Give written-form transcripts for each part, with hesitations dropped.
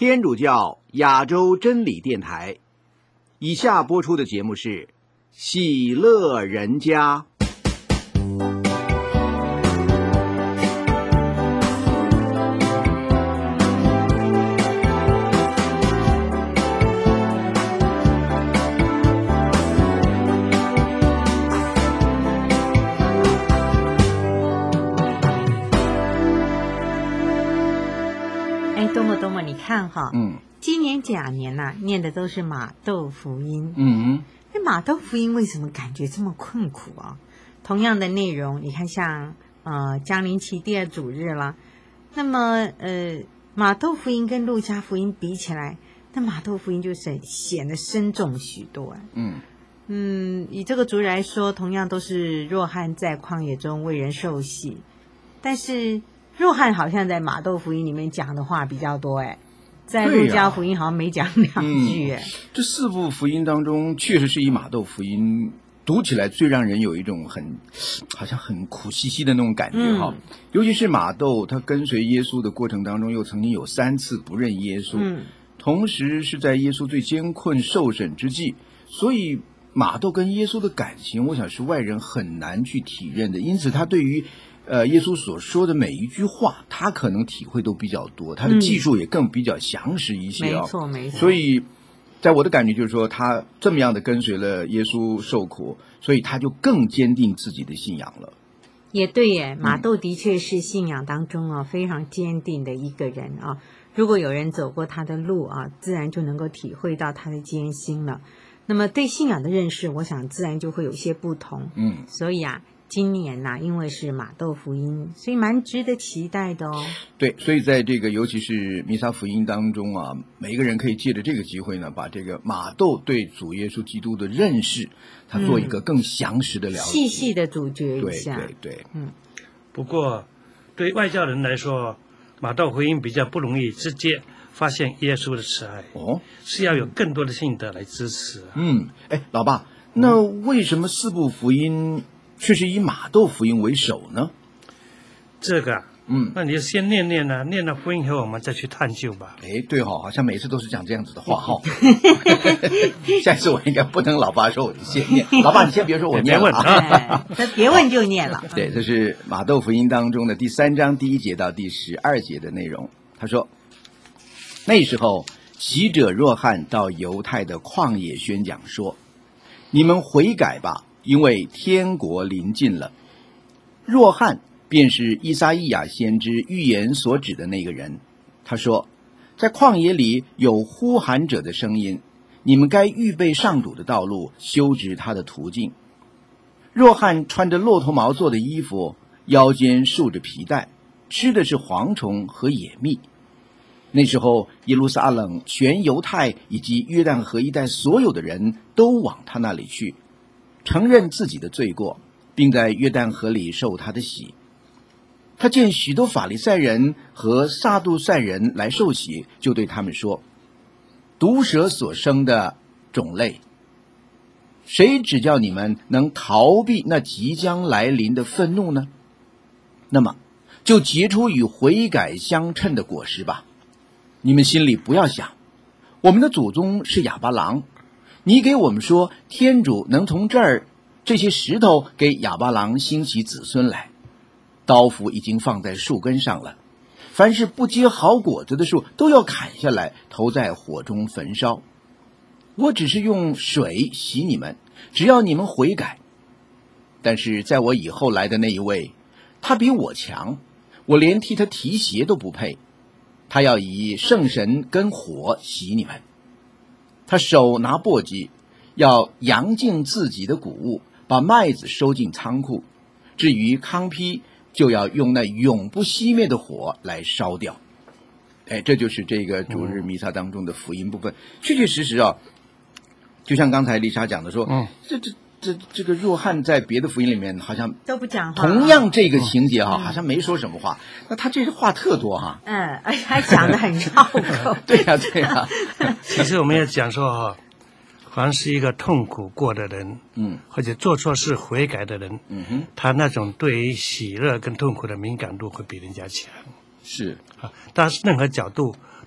天主教亚洲真理电台。以下播出的节目是喜乐人家。 多么你看哈，今年甲年呐，念的都是马窦福音。那马窦福音为什么感觉这么困苦啊？同样的内容，你看像降临期第二主日啦，那么马窦福音跟路加福音比起来，那马窦福音就是显得深重许多。以这个主日来说，同样都是若翰在旷野中为人受洗，但是若翰好像在马窦福音里面讲的话比较多，在路加福音好像没讲两句。 这四部福音当中，确实是以马窦福音读起来最让人有一种好像很苦兮兮的那种感觉哈。尤其是马窦，他跟随耶稣的过程当中，又曾经有3次不认耶稣，同时是在耶稣最艰困受审之际，所以马窦跟耶稣的感情，我想是外人很难去体认的。因此，他对于耶稣所说的每一句话，他可能体会都比较多，他的技术也更比较详实一些没错没错。 所以在我的感觉就是说，他这么样的跟随了耶稣受苦，所以他就更坚定自己的信仰了。 也对耶，马窦的确是信仰当中非常坚定的一个人啊。如果有人走过他的路自然就能够体会到他的艰辛了。那么对信仰的认识，我想自然就会有些不同。所以今年因为是马窦福音，所以蛮值得期待的哦。 对，所以在这个尤其是弥撒福音当中每一个人可以借着这个机会呢，把这个马窦对主耶稣基督的认识，他做一个更详实的了解， 细细的咀嚼一下。 对。 不过对外教人来说，马窦福音比较不容易直接发现耶稣的慈爱，是要有更多的信德来支持。 老爸，那为什么4部福音却是以马窦福音为首呢？ 这个那你就先念了福音以后，我们再去探究吧。 对好像每次都是讲这样子的话下次我应该不能老爸说我就先念，老爸你先别说我念了别问就念了。 对，这是马窦福音当中的第3章第1节到第12节的内容。他说，那时候洗者若翰到犹太的旷野宣讲说，你们悔改吧，因为天国临近了。若翰便是以赛亚先知预言所指的那个人。他说，在旷野里有呼喊者的声音，你们该预备上主的道路，修直他的途径。若翰穿着骆驼毛做的衣服，腰间束着皮带，吃的是蝗虫和野蜜。那时候耶路撒冷全犹太以及约旦河一带所有的人都往他那里去，承认自己的罪过，并在约旦河里受他的洗。他见许多法利赛人和撒杜塞人来受洗，就对他们说，毒蛇所生的种类，谁指教你们能逃避那即将来临的愤怒呢？那么就结出与悔改相称的果实吧。你们心里不要想，我们的祖宗是亚巴郎，你给我们说天主能从这些石头给亚巴郎兴起子孙来。刀斧已经放在树根上了，凡是不结好果子的树都要砍下来，投在火中焚烧。我只是用水洗你们，只要你们悔改。但是在我以后来的那一位，他比我强，我连替他提鞋都不配。他要以圣神跟火洗你们。他手拿簸箕，要扬净自己的谷物，把麦子收进仓库。至于糠秕，就要用那永不熄灭的火来烧掉。这就是这个主日弥撒当中的福音部分。确确实实就像刚才丽莎讲的说，这个若翰在别的福音里面好像都不讲话， 同样这个情节好像没说什么话，那他这话特多而且还讲得很绕口。 对呀其实我们要讲说凡是一个痛苦过的人，或者做错事悔改的人，他那种对于喜乐跟痛苦的敏感度会比人家强。 是但是任何角度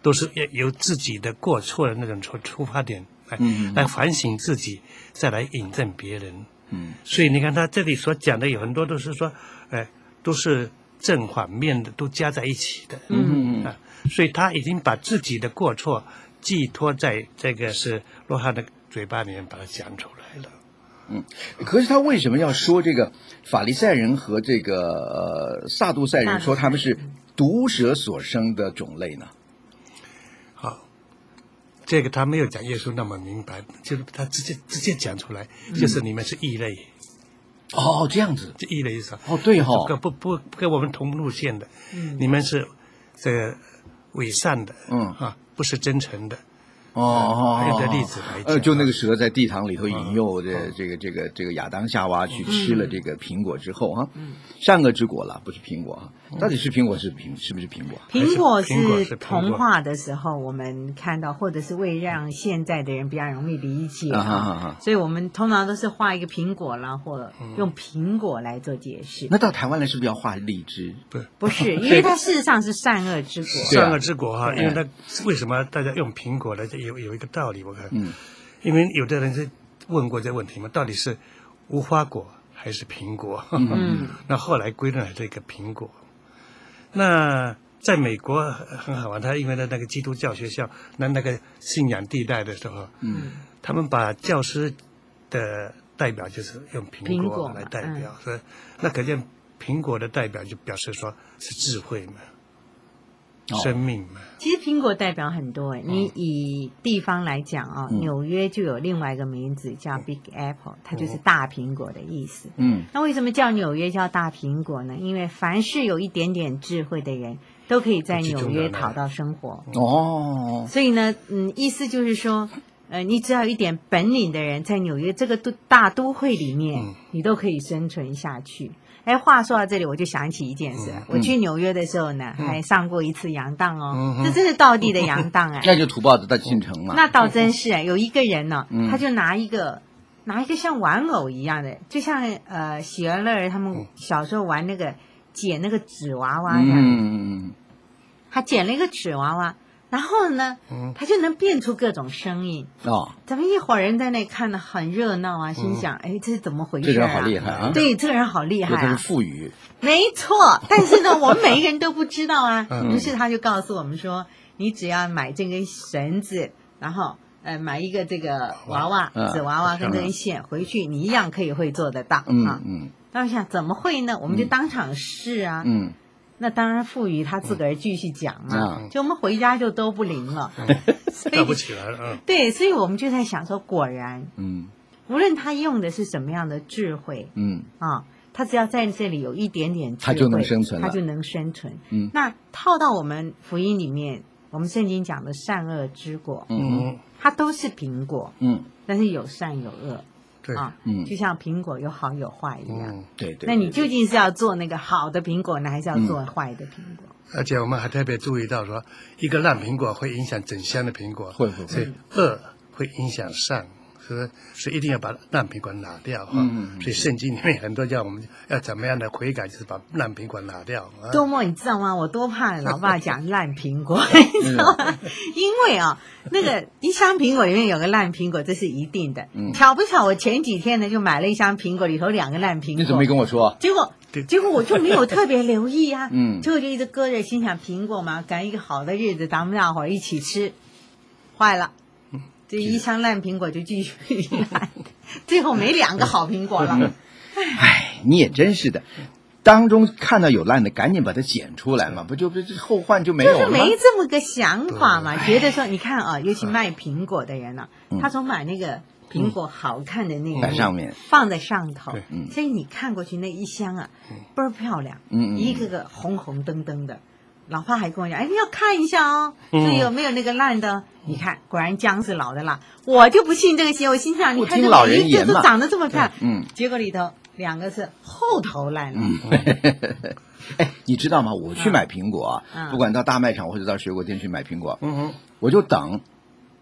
都是由自己的过错的那种出发点来反省自己，再来引证别人。所以你看他这里所讲的有很多都是说，都是正反面的，都加在一起的。所以他已经把自己的过错寄托在这个是罗汉的嘴巴里面，把它讲出来了。 可是他为什么要说这个法利赛人和这个撒杜塞人说他们是毒蛇所生的种类呢？ 好，这个他没有讲耶稣那么明白，就是他直接讲出来，就是你们是异类。 哦，这样子， 这异类意思。 对哦， 不跟我们同路线的，你们是这个伪善的，不是真诚的。还有个例子来讲， 就那个蛇在地堂里头引诱这个亚当夏娃去吃了这个苹果之后善恶之果了，不是苹果到底是苹果是不是苹果？ 苹果是童话的时候我们看到，或者是为让现在的人比较容易理解所以我们通常都是画一个苹果啦，或者用苹果来做解释。 那到台湾来是不是要画荔枝？ 不是，因为它事实上是善恶之果。 善恶之果因为它为什么大家用苹果来有一个道理，我看，因为有的人是问过这个问题嘛，到底是无花果还是苹果？那后来归纳这个苹果。那在美国很好玩，他因为在那个基督教学校，那个信仰地带的时候，他们把教师的代表就是用苹果来代表，所以那可见苹果的代表就表示说是智慧嘛。生命嘛， 其实苹果代表很多你以地方来讲纽约就有另外一个名字叫 Big Apple， 它就是大苹果的意思。那为什么叫纽约叫大苹果呢？因为凡是有一点点智慧的人都可以在纽约讨到生活。所以呢，意思就是说，你只要有一点本领的人，在纽约这个大都会里面，你都可以生存下去。话说到这里，我就想起一件事。我去纽约的时候呢，还上过一次洋当这真是道地的洋当那就土包子到进城嘛。 那倒真是有一个人呢，他就拿一个像玩偶一样的，就像喜儿乐他们小时候玩那个捡那个纸娃娃的。他捡了一个纸娃娃。然后呢，他就能变出各种声音咱们一伙人在那看得很热闹心想这是怎么回事这人好厉害对，这个人好厉害这是腹语。 没错，但是呢，我们每一个人都不知道于是他就告诉我们说，你只要买这根绳子，然后买一个这个娃娃纸娃娃跟这根线回去，你一样可以会做得到当时想怎么会呢？我们就当场试那当然赋予他自个儿继续讲嘛就我们回家就都不灵了跳不起来了对，所以我们就在想说，果然无论他用的是什么样的智慧他只要在这里有一点点智慧， 他就能生存了， 他就能生存那套到我们福音里面，我们圣经讲的善恶之果它都是苹果但是有善有恶就像苹果有好有坏一样对。 那你究竟是要做那个好的苹果呢，还是要做坏的苹果？ 而且我们还特别注意到说，一个烂苹果会影响整箱的苹果， 会， 所以恶会影响善，所以一定要把烂苹果拿掉所以圣经里面很多叫我们要怎么样的悔改，就是把烂苹果拿掉多么你知道吗？我多怕老爸讲烂苹果你知道吗？因为那个一箱苹果里面有个烂苹果，这是一定的巧不巧我前几天呢就买了一箱苹果，里头2个烂苹果。 你怎么没跟我说？ 结果我就没有特别留意结果就一直搁着，心想苹果嘛，赶一个好的日子咱们大伙一起吃，坏了这一箱烂苹果就继续烂最后没2个好苹果了你也真是的，当中看到有烂的赶紧把它捡出来嘛，不就后患就没有了吗？ 就是没这么个想法嘛觉得说你看尤其卖苹果的人他总把那个苹果好看的那个上面放在上头所以你看过去那一箱倍儿漂亮一个个红红灯灯的。老爸还跟我讲你要看一下所以有没有那个烂的你看果然姜是老的辣，我就不信这个邪，我心想你看这每一个都长得这么漂亮结果里头2个是后头烂了你知道吗？我去买苹果不管到大卖场或者到水果店去买苹果我就等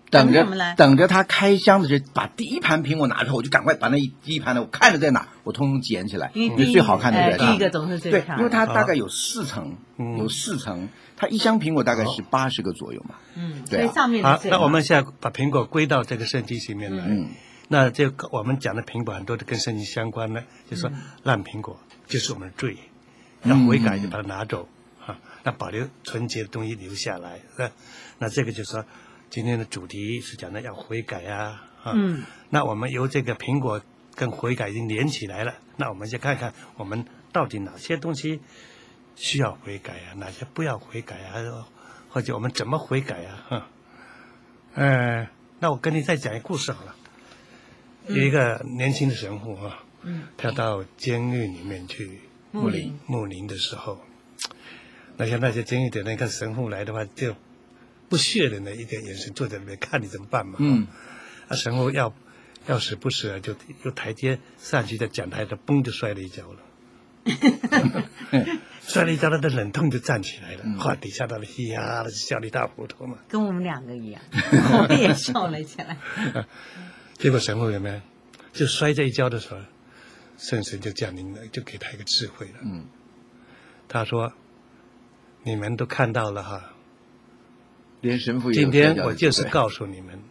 等着他开箱的时候，把第一盘苹果拿出来，我就赶快把那第一盘的我看着在哪，我通通捡起来，因为最好看的在上面。 第一个总是最对，因为它大概有4层，它一箱苹果大概是80个左右嘛。对。 所以上面的那我们现在把苹果归到这个圣经里面来。那这我们讲的苹果很多都跟圣经相关的，就是说烂苹果就是我们的罪，要悔改就把它拿走那保留纯洁的东西留下来。那这个就是说今天的主题是讲的要悔改那我们由这个苹果跟悔改已经连起来了，那我们就看看我们到底哪些东西需要悔改哪些不要悔改或者我们怎么悔改那我跟你再讲一个故事好了。有一个年轻的神父他到监狱里面去牧灵的时候，那像那些监狱的那个神父来的话，就不屑的一个眼神坐在那边看你怎么办嘛。神父要时不时就有台阶上去，在讲台的嘣就摔了一跤了。摔了一跤，他的忍痛就站起来了，底下他的嘻哈的笑得一塌糊涂嘛。 跟我们2个一样，我也笑了起来。 结果神父有没有就摔这一跤的时候，圣神就降临了，就给他一个智慧了。他说：“你们都看到了连神父也今天我就是告诉你们，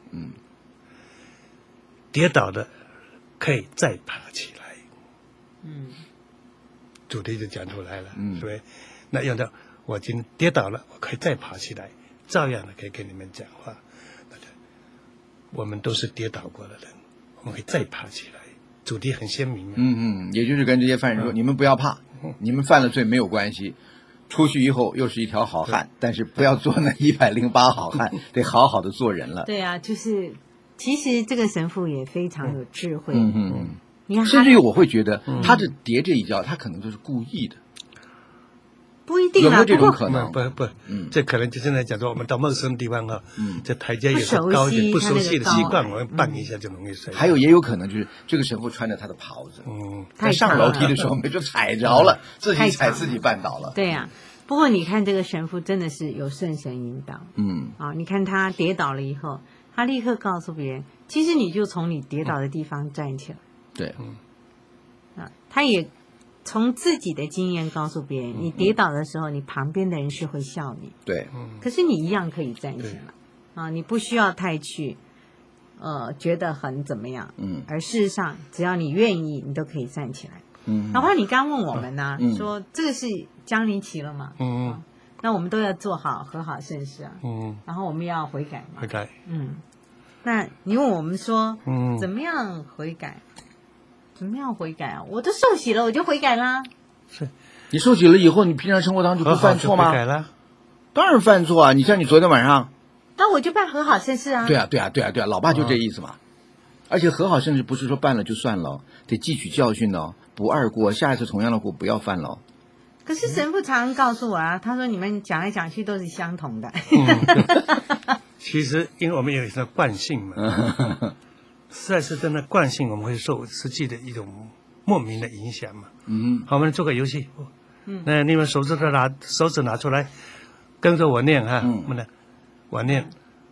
跌倒的可以再爬起来。”主题就讲出来了，所以那用到我今天跌倒了，我可以再爬起来，照样的可以跟你们讲话。我们都是跌倒过的人，我们可以再爬起来。主题很鲜明。 也就是跟这些犯人说，你们不要怕，你们犯了罪没有关系，出去以后又是一条好汉，但是不要做那108好汉，得好好的做人了。 对啊，就是其实这个神父也非常有智慧。 你看，甚至于我会觉得他这跌这一跤，他可能就是故意的。 不一定有没有这种可能？ 不，这可能就现在讲说，我们到陌生的地方这台阶有时候高一点，不熟悉的习惯，我们绊一下就容易摔。 还有也有可能就是这个神父穿着他的袍子，他上楼梯的时候没准踩着了，自己踩自己绊倒了。 对呀，不过你看这个神父真的是有圣神引导。你看他跌倒了以后，他立刻告诉别人，其实你就从你跌倒的地方站起来。 对， 他也从自己的经验告诉别人，你跌倒的时候，你旁边的人是会笑你。 对， 可是你一样可以站起来你不需要太去觉得很怎么样，而事实上只要你愿意，你都可以站起来。哪怕你刚问我们呢，说这个是将临期了嘛，那我们都要做好和好圣事然后我们要悔改嘛， 悔改。 那你问我们说，怎么样悔改？怎么样悔改啊？我都受洗了，我就悔改啦。 是，你受洗了以后，你平常生活当中就不犯错吗？ 悔改了， 当然犯错啊！你像你昨天晚上， 那我就办和好圣事啊。 对啊，老爸就这意思嘛。而且和好圣事不是说办了就算了，得汲取教训哦，不二过，下一次同样的过不要犯了。 可是神父常告诉我他说你们讲来讲去都是相同的。 其实因为我们有一个惯性嘛。实在是真的惯性，我们会受实际的一种莫名的影响嘛。好，我们做个游戏。那你们手指拿出来，跟着我念我念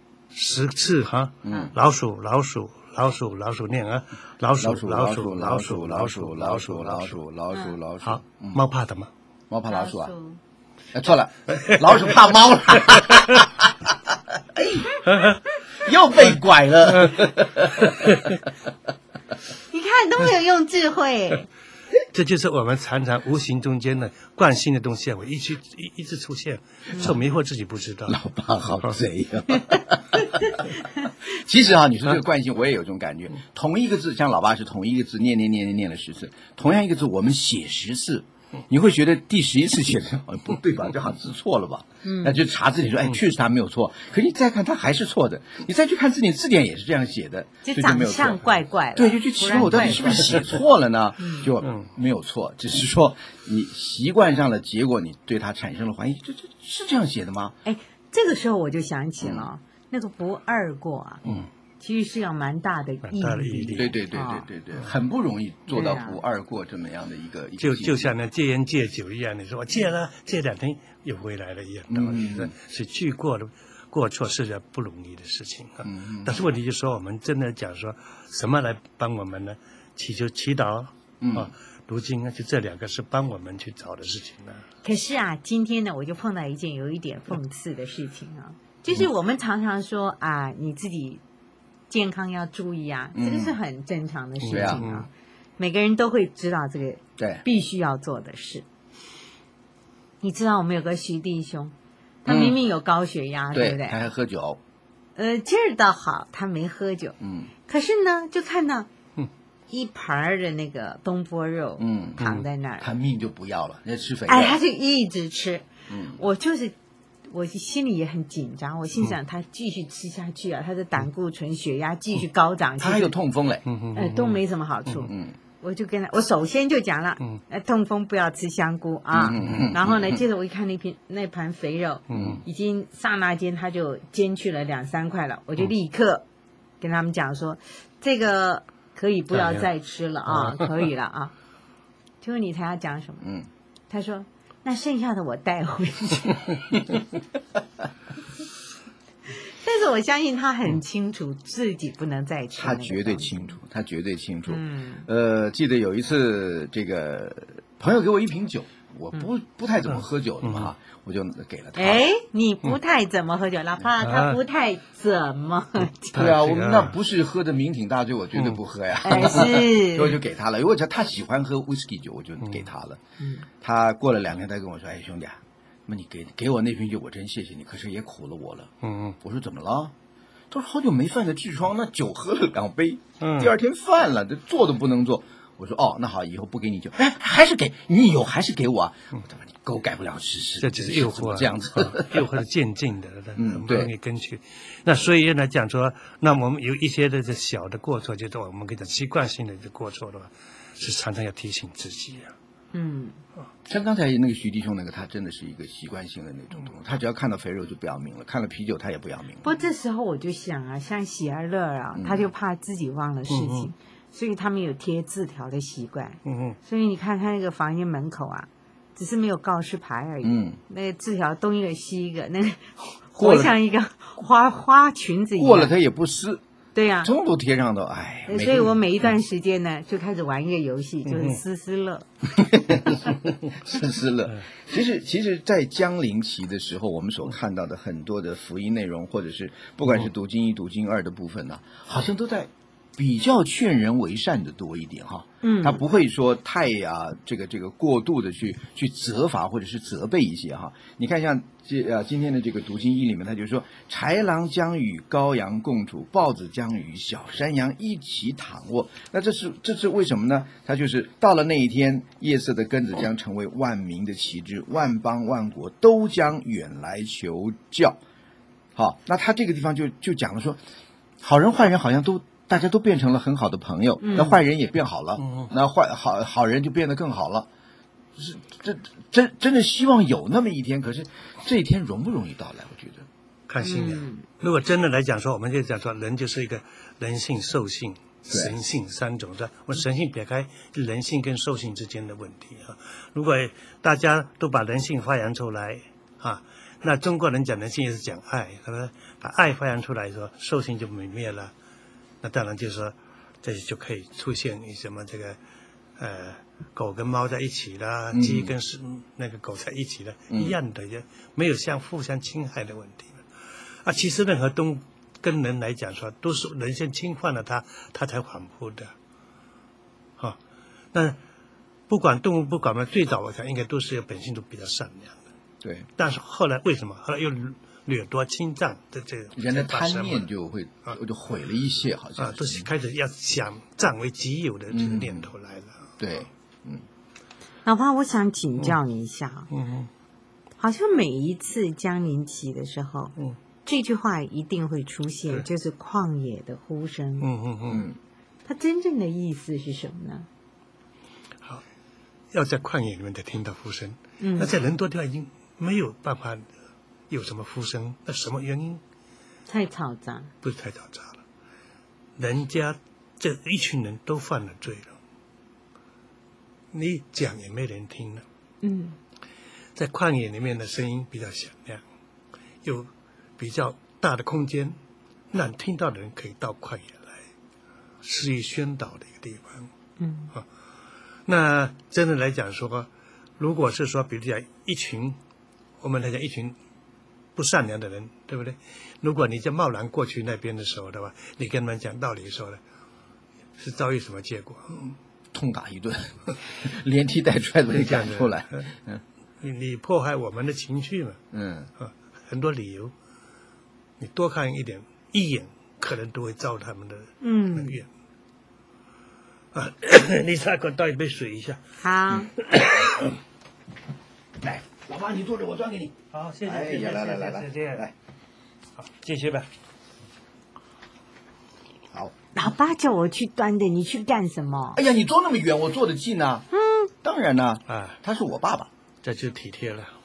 10次老鼠老鼠老鼠老鼠念老鼠老鼠老鼠老鼠老鼠老鼠老鼠老鼠。好，猫怕什么？ 猫怕老鼠啊？错了，老鼠怕猫了。又被拐了。 你看都没有用智慧。 这就是我们常常无形中间的惯性的东西会一直出现，受迷惑自己不知道。 老爸好贼啊。其实你说这个惯性我也有这种感觉，同一个字，像老爸是同一个字念了10次，同样一个字我们写10次，你会觉得第11次写的不对吧？这好像字错了吧？那就查字典说，确实他没有错。可是你再看他还是错的，你再去看字典，字典也是这样写的， 就长相怪怪的。 对，就去奇怪我到底是不是写错了呢？就没有错，只是说你习惯上了，结果你对他产生了怀疑，这是这样写的吗？ 这个时候我就想起了那个不二过啊。其实是要蛮大的毅力， 对，很不容易做到不二过这么样的一个就像那戒烟戒酒一样，你说我戒了，戒2天又回来了一样，道理是去过的过错是件不容易的事情啊。但是问题就是说，我们真的讲说什么来帮我们呢？祈祷啊，读经啊，就这2个是帮我们去找的事情呢。 可是啊，今天呢，我就碰到一件有一点讽刺的事情啊，就是我们常常说啊，你自己健康要注意啊，这个是很正常的事情啊，每个人都会知道这个必须要做的事。你知道我们有个徐弟兄，他明明有高血压，对不对？ 他还喝酒。 劲儿倒好，他没喝酒。可是呢，就看到一盘的那个东坡肉，躺在那儿， 他命就不要了，那吃肥肉。 他就一直吃。我心里也很紧张，我心想他继续吃下去啊，他的胆固醇、血压继续高涨， 他还有痛风嘞， 都没什么好处。我就跟他，我首先就讲了，痛风不要吃香菇啊。然后呢，接着我一看那盘肥肉，已经刹那间他就煎去了2-3块了，我就立刻跟他们讲说，这个可以不要再吃了啊，可以了啊。结果你猜他讲什么？他说那剩下的我带回去。但是我相信他很清楚自己不能再吃， 他绝对清楚，他绝对清楚。记得有一次，这个朋友给我一瓶酒，我不太怎么喝酒的嘛，我就给了他。 你不太怎么喝酒，哪怕他不太怎么喝酒。 对啊，我们那不是喝的酩酊大醉，我绝对不喝呀。 是， 所以我就给他了。如果他喜欢喝 whisky 酒，我就给他了。他过了2天，他跟我说：“哎，兄弟啊。”那你给我那瓶酒，我真谢谢你，可是也苦了我了。我说怎么了？他说好久没犯的痔疮，那酒喝了2杯，第2天犯了，这做都不能做。我说那好，以后不给你酒，还是给你有，还是给我啊。我说你狗改不了吃屎， 这只是诱惑， 这样子， 诱惑是渐进的，不容易跟去。那所以来讲说，那我们有一些的这小的过错，就是我们可以讲习惯性的过错的话，是常常要提醒自己啊。 像刚才那个徐弟兄那个，他真的是一个习惯性的那种东西，他只要看到肥肉就不要命了，看了啤酒他也不要命了。 不过这时候我就想啊，像喜儿乐啊，他就怕自己忘了事情，所以他们有贴字条的习惯。所以你看他那个房间门口啊，只是没有告示牌而已。那个字条东一个西一个，那个活像一个花裙子一样。 过了他也不撕。 对呀， 全部贴上的， 所以我每一段时间呢，就开始玩一个游戏，就是思乐。 思乐。其实，在江陵期的时候，我们所看到的很多的福音内容，或者是不管是读经1、读经2的部分呢，好像都在比较劝人为善的多一点哈。他不会说太这个过度的去责罚或者是责备一些哈。你看像今天的这个读经1里面，他就说豺狼将与羔羊共处，豹子将与小山羊一起躺卧。那这是为什么呢？他就是到了那一天，夜色的根子将成为万民的旗帜，万邦万国都将远来求教。好，那他这个地方就讲了说，好人坏人好像大家都变成了很好的朋友，那坏人也变好了，那好人就变得更好了。真的希望有那么一天，可是这一天容不容易到来？我觉得看信仰。如果真的来讲说，我们就讲说，人就是一个人性、兽性、神性3种的。我神性撇开人性跟兽性之间的问题啊。如果大家都把人性发扬出来啊，那中国人讲人性也是讲爱，把爱发扬出来说，兽性就泯灭了。那当然就是说，这就可以出现什么这个狗跟猫在一起啦，鸡跟那个狗在一起的，一样的，也没有互相侵害的问题啊。其实任何动物跟人来讲说，都是人先侵犯了它才反扑的。那不管动物不管嘛，最早我看应该都是本性都比较善良的。 对。 但是后来为什么？后来又掠夺侵占的这个人的贪念就会就毁了一切，好像都是开始要想占为己有的这个念头来了。 对， 老爸，我想请教你一下，好像每一次江陵期的时候，这句话一定会出现，就是旷野的呼声。它真正的意思是什么呢？ 好，要在旷野里面才听到呼声，那在人多地方已经没有办法有什么呼声，那什么原因？ 太嘈杂， 不是太嘈杂了，人家这一群人都犯了罪了，你讲也没人听了。在旷野里面的声音比较响亮，又比较大的空间，让听到的人可以到旷野来，施以宣导的一个地方。那真的来讲说，如果是说，比如讲我们来讲一群不善良的人，对不对？如果你就贸然过去那边的时候的话，你跟他们讲道理的时候呢，是遭遇什么结果？ 痛打一顿，连踢带踹都给赶出来。 你破坏我们的情绪嘛？很多理由，你多看一眼，可能都会招他们的那个怨。丽莎，给我倒一杯水一下。 好。 来，老爸，你坐着，我端给你。 好，谢谢。 哎呀，来， 好，继续吧。 好。 老爸叫我去端的，你去干什么？ 哎呀，你坐那么远，我坐得近啊。当然了。他是我爸爸， 这就体贴了。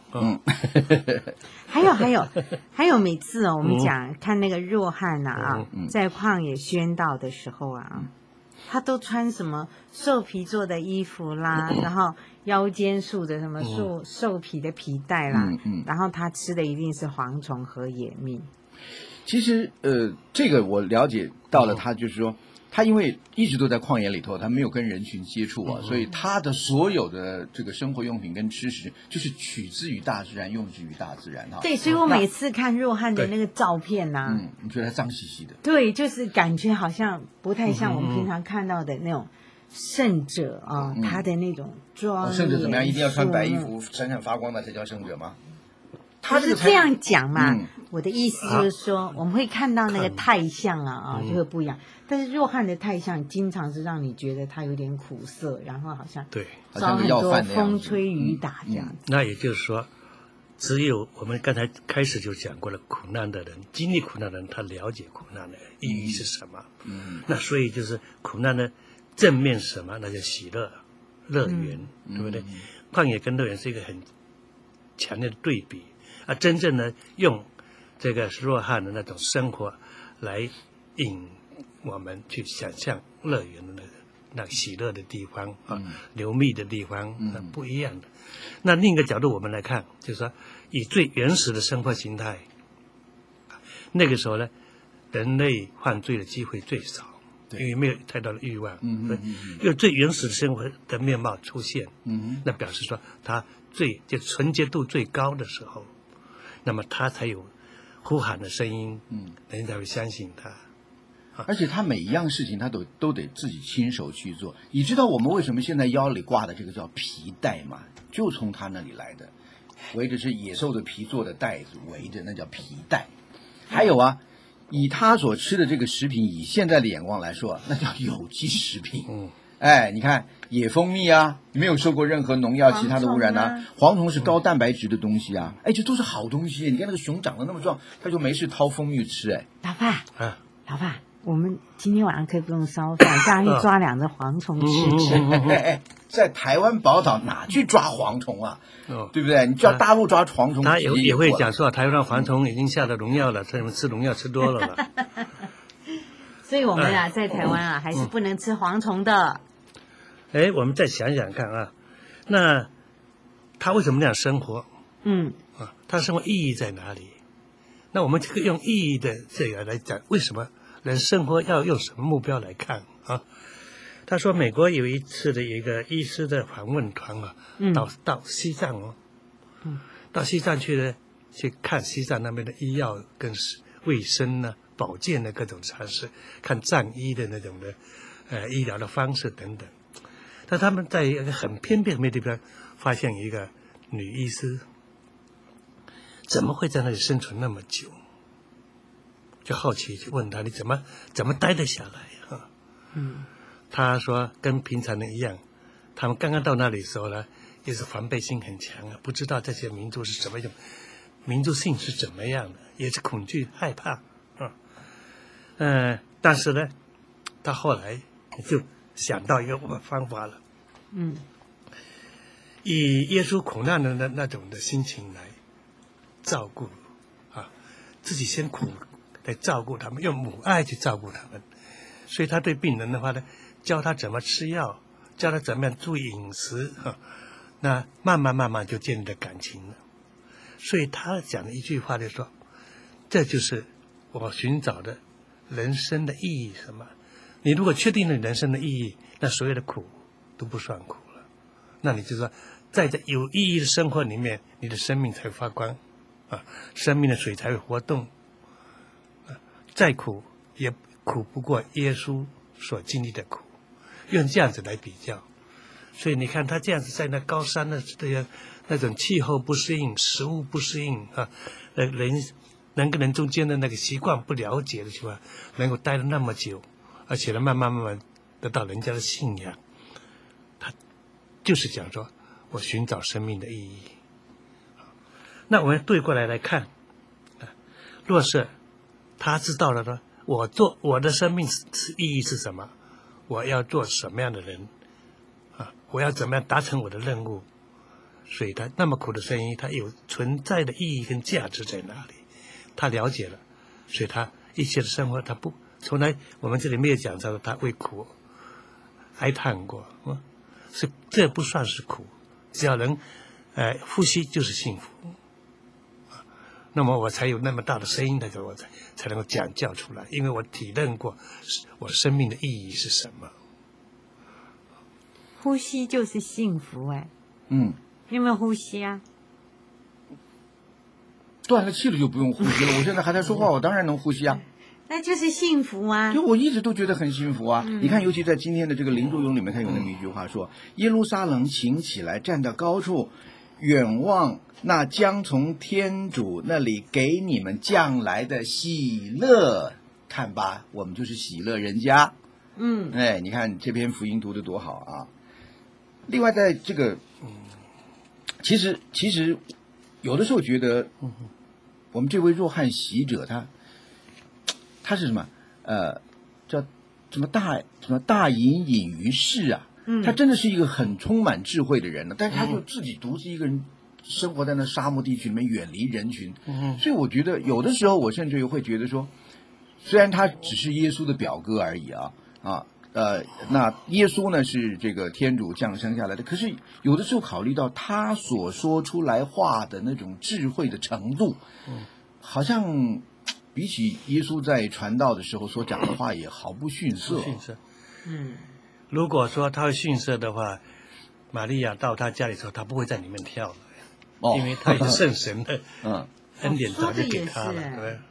还有，每次我们看那个若翰在旷野宣道的时候他都穿什么兽皮做的衣服啦，然后腰间束着什么兽皮的皮带啦，然后他吃的一定是蝗虫和野蜜。 其实这个我了解到了，他就是说，他因为一直都在旷野里头，他没有跟人群接触所以他的所有的这个生活用品跟吃食，就是取之于大自然，用之于大自然对，所以我每次看若翰的那个照片你觉得他脏兮兮的？ 对，就是感觉好像不太像我们平常看到的那种圣者他的那种庄严。 圣者怎么样？一定要穿白衣服，闪闪发光的才叫圣者吗？ 他是这样讲嘛？我的意思就是说，我们会看到那个太相就会不一样。但是若翰的太相经常是让你觉得他有点苦涩，然后好像遭很多风吹雨打这样子。 那也就是说，只有我们刚才开始就讲过了，苦难的人，经历苦难的人，他了解苦难的意义是什么。那所以就是苦难的正面是什么？那就喜乐、乐园，对不对？旷野跟乐园是一个很强烈的对比。真正的用这个若翰的那种生活来引我们去想象乐园的那喜乐的地方流蜜的地方，那不一样的。那另一个角度我们来看，就是说以最原始的生活形态，那个时候呢，人类犯罪的机会最少，因为没有太大的欲望，因为最原始的生活的面貌出现，那表示说他就纯洁度最高的时候。那么他才有呼喊的声音，人才会相信他。 而且他每一样事情他都得自己亲手去做。你知道我们为什么现在腰里挂的这个叫皮带吗？就从他那里来的，围着是野兽的皮做的带子围着，那叫皮带。还有以他所吃的这个食品，以现在的眼光来说，那叫有机食品。你看野蜂蜜没有受过任何农药、其他的污染蝗虫是高蛋白质的东西这都是好东西。你看那个熊长得那么壮，它就没事掏蜂蜜吃。 老爸，我们今天晚上可以不用烧饭，下去抓2只蝗虫吃。 在台湾宝岛哪去抓蝗虫对不对？你叫大陆抓蝗虫， 他也会讲说台湾蝗虫已经下了农药了，他们吃农药吃多了嘛。 所以我们在台湾还是不能吃蝗虫的。 我们再想想看那他为什么那样生活？他生活意义在哪里？那我们这个用意义的这个来讲，为什么人生活要用什么目标来看他说美国有一次的一个医师的访问团到西藏到西藏去呢，去看西藏那边的医药跟卫生保健的各种常识，看藏医的那种的医疗的方式等等。但他们在一个很偏僻的地方发现一个女医师，怎么会在那里生存那么久？就好奇去问他，你怎么待得下来他说跟平常人一样，他们刚刚到那里的时候呢，也是防备心很强不知道这些民族是怎么样，民族性是怎么样的，也是恐惧害怕但是呢，他后来就想到一个方法了，以耶稣苦难的那种的心情来照顾自己先苦来照顾他们，用母爱去照顾他们。所以他对病人的话呢，教他怎么吃药，教他怎么样注意饮食那慢慢就建立了感情了。所以他讲了一句话，就说这就是我寻找的人生的意义是什么？你如果确定了人生的意义，那所有的苦都不算苦了。那你就说，在这有意义的生活里面，你的生命才会发光啊，生命的水才会活动。再苦也苦不过耶稣所经历的苦，用这样子来比较。所以你看他这样子在那高山的这个那种气候不适应、食物不适应啊，人跟人中间的那个习惯不了解的情况，能够待了那么久，而且呢慢慢得到人家的信仰，他就是讲说我寻找生命的意义。那我们对过来看，若是他知道了呢，我的生命意义是什么？我要做什么样的人？我要怎么样达成我的任务？所以他那么苦的声音，他有存在的意义跟价值在哪里？他了解了，所以他一切的生活，他不从来我们这里没有讲到他为苦哀叹过，是这不算是苦，只要能呼吸就是幸福。那么我才有那么大的声音的时候，我才能够讲教出来，因为我体认过我生命的意义是什么。 呼吸就是幸福你有没有呼吸啊？ 断了气了就不用呼吸了。我现在还在说话，我当然能呼吸啊。 那就是幸福啊！ 就我一直都觉得很幸福啊。你看，尤其在今天的这个灵祝咏里面，他有那么一句话说：“耶路撒冷请起来，站到高处，远望那将从天主那里给你们将来的喜乐。看吧，我们就是喜乐人家。”你看这篇福音读得多好啊！另外，在这个，其实有的时候觉得，我们这位若翰洗者他是什么？叫什么大隐隐于世啊？他真的是一个很充满智慧的人呢，但是他就自己独自一个人生活在那沙漠地区里面，远离人群。所以我觉得有的时候我甚至于会觉得说，虽然他只是耶稣的表哥而已那耶稣呢是这个天主降生下来的，可是有的时候考虑到他所说出来话的那种智慧的程度，好像比起耶稣在传道的时候所讲的话也毫不逊色。 如果说他会逊色的话，玛利亚到他家里的时候，他不会在里面跳了，因为他也是圣神的恩典早就给他了，对不对？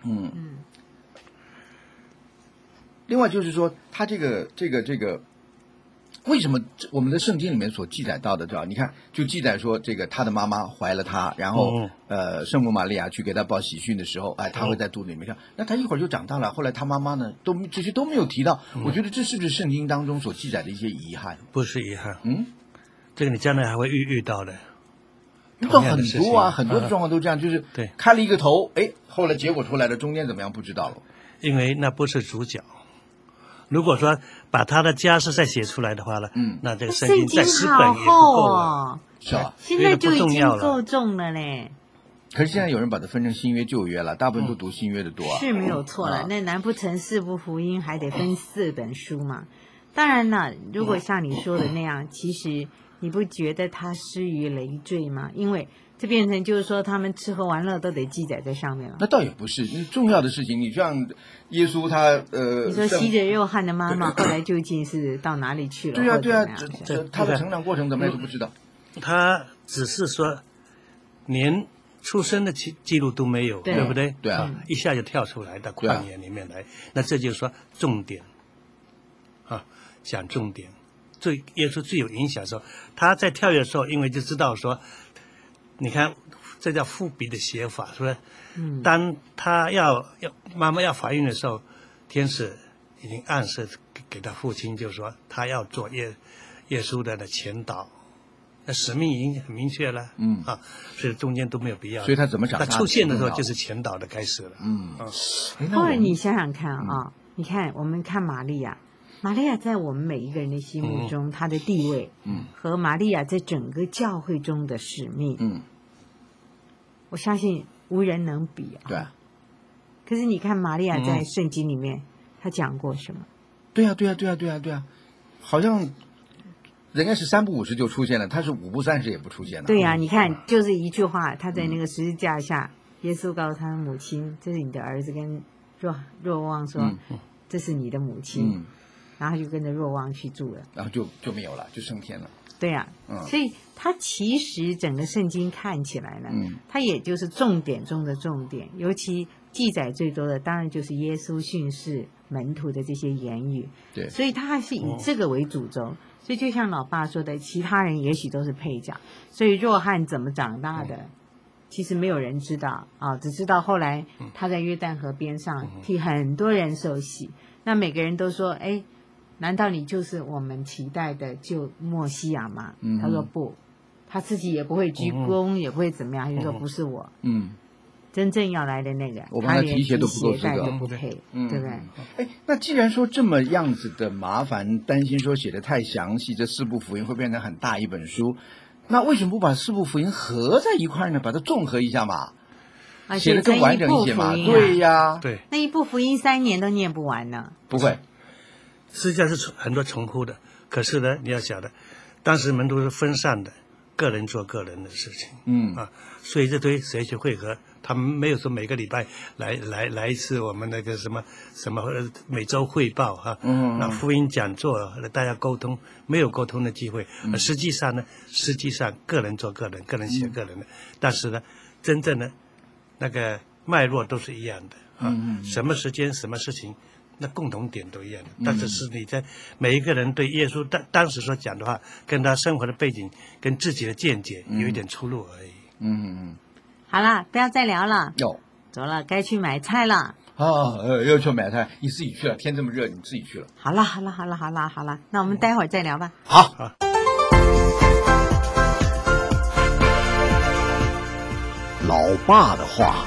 另外就是说，他这个，为什么我们的圣经里面所记载到的，对吧？你看，就记载说，这个他的妈妈怀了他，然后圣母玛利亚去给他报喜讯的时候，他会在肚子里面跳。那他一会儿就长大了，后来他妈妈呢，这些都没有提到。我觉得这是不是圣经当中所记载的一些遗憾？ 不是遗憾，这个你将来还会遇到的。 很多啊，很多的状况都这样，就是对开了一个头，后来结果出来了，中间怎么样不知道了。 因为那不是主角。如果说把他的家世再写出来的话呢，那这个圣经再10本也不够了， 是吧？ 现在就已经够重了嘞。 可是现在有人把它分成新约旧约了，大部分都读新约的多是没有错了。那难不成4部福音还得分4本书吗？当然了，如果像你说的那样，其实你不觉得他失于累赘吗？因为这变成就是说，他们吃喝玩乐都得记载在上面了。 那倒也不是，重要的事情，你像耶稣他你说洗者约翰的妈妈后来究竟是到哪里去了？ 对啊，他的成长过程怎么样都不知道。 他只是说连出生的记录都没有，对不对？ 对啊， 一下就跳出来到旷野里面来，那这就是说重点讲重点。对耶稣最有影响的时候，他在跳跃的时候，因为就知道说，你看这叫复笔的写法，是不是？当他妈妈要怀孕的时候，天使已经暗示给他父亲，就是说他要做耶稣的前导，那使命已经很明确了，所以中间都没有必要。 所以他怎么长大？ 他出现的时候就是前导的开始了。 后来你想想看你看我们看玛利亚在我们每一个人的心目中，她的地位，和玛利亚在整个教会中的使命，我相信无人能比对。 可是你看玛利亚在圣经里面，她讲过什么？ 对啊，好像人家是3不50就出现了，他是5不30也不出现了。 对啊，你看就是一句话，他在那个十字架下，耶稣告诉他的母亲：“这是你的儿子跟若望说：“这是你的母亲。”然后他就跟着若望去住了， 然后就没有了，就升天了。 对呀，所以他其实整个圣经看起来呢，它也就是重点中的重点，尤其记载最多的，当然就是耶稣训示门徒的这些言语。 对， 所以他还是以这个为主轴。所以就像老爸说的，其他人也许都是配角。所以若翰怎么长大的，其实没有人知道啊，只知道后来他在约旦河边上替很多人受洗。那每个人都说：“哎，难道你就是我们期待的救默西亚吗？”他说不，他自己也不会鞠躬，也不会怎么样，就说不是我。真正要来的那个， 我帮他提鞋都不够资格，都不配，对不对？ 哎，那既然说这么样子的麻烦，担心说写得太详细，这四部福音会变成很大一本书，那为什么不把四部福音合在一块呢？把它综合一下嘛，写得更完整一些嘛？对呀， 对， 那一部福音3年都念不完呢。 不会， 实际上是很多重复的。可是呢，你要晓得，当时门徒是分散的，个人做个人的事情，所以这堆神学会合，他们没有说每个礼拜来一次我们那个什么每周汇报哈，那福音讲座大家沟通，没有沟通的机会。实际上个人做个人，个人写个人的，但是呢，真正的那个脉络都是一样的什么时间什么事情，那共同点都一样的，但是你在每一个人对耶稣当时所讲的话，跟他生活的背景跟自己的见解有一点出入而已。 好了，不要再聊了。走了，该去买菜了。 要去买菜，你自己去了，天这么热，你自己去了。 好了，那我们待会儿再聊吧。 好。 老爸的话。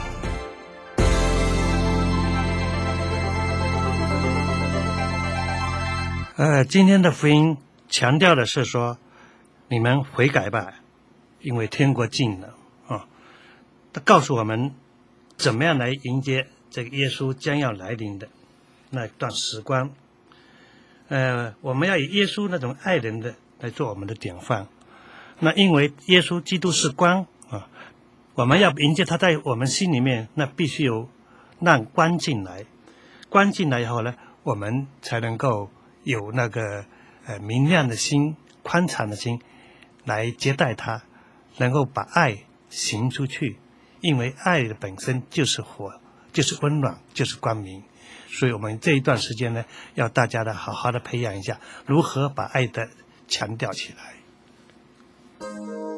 今天的福音强调的是说，你们悔改吧，因为天国近了啊。他告诉我们怎么样来迎接这个耶稣将要来临的那段时光。我们要以耶稣那种爱人的来做我们的典范。那因为耶稣基督是光啊，我们要迎接他在我们心里面，那必须有让光进来。光进来以后呢，我们才能够有那个明亮的心、宽敞的心来接待他，能够把爱行出去。因为爱的本身就是火，就是温暖，就是光明。所以我们这一段时间呢，要大家的好好的培养一下，如何把爱的强调起来。